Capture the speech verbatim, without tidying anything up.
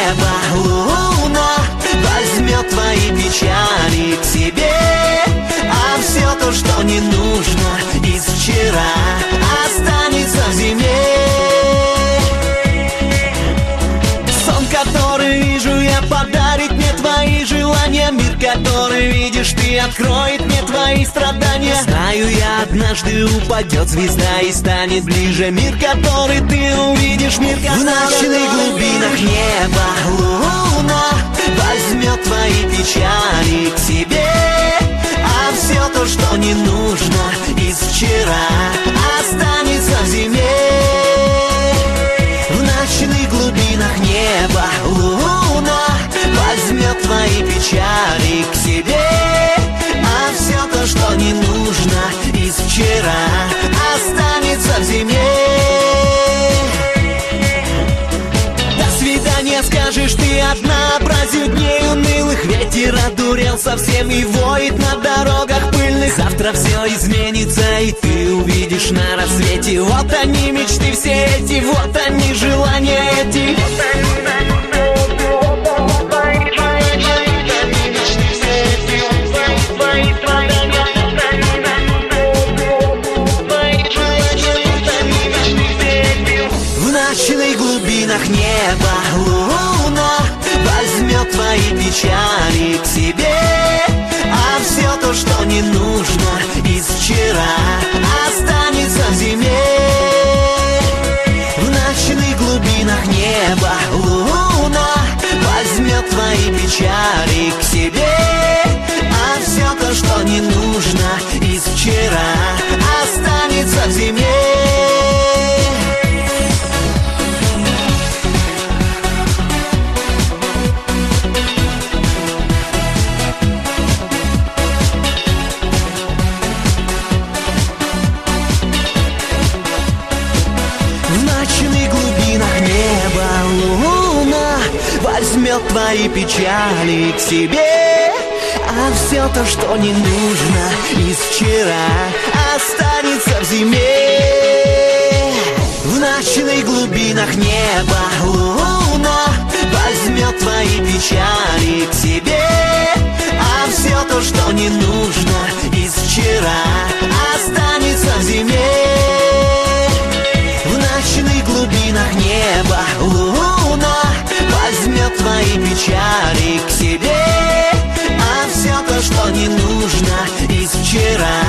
небо луна возьмет твои печали к себе, а все то, что не нужно из вчера, останется в зиме. Сон, который вижу я, подарит мне твои желания. Мир, который видишь ты, откроет мне твои страдания. Знаю я, однажды упадет звезда и станет ближе. Мир, который ты увидишь, мир, который... В ночных глубинах неба луна возьмет твои печали к себе, а все то, что не нужно из вчера, останется в зиме. В ночных глубинах неба луна возьмет твои печали к себе, а все то, что не нужно из вчера, останется в зиме. До свидания скажешь ты однообразию дней унылых. Ветер одурел совсем и воет на дорогах пыльных. Завтра все изменится, и ты увидишь на рассвете. Вот они, мечты все эти, вот они, желания эти. В ночных глубинах неба луна возьмет твои печали к себе, а все то, что не нужно из вчера, останется в зиме. В ночных глубинах неба луна возьмет твои печали к себе, а все то, что не нужно из вчера, останется в зиме. Возьмет твои печали к себе, а все то, что не нужно из вчера, останется в зиме. В ночных глубинах неба луна возьмет твои печали к себе, а все то, что не нужно из вчера, останется в зиме. В ночных глубинах неба луна возьмет твои печали к себе, а все то, что не нужно из вчера,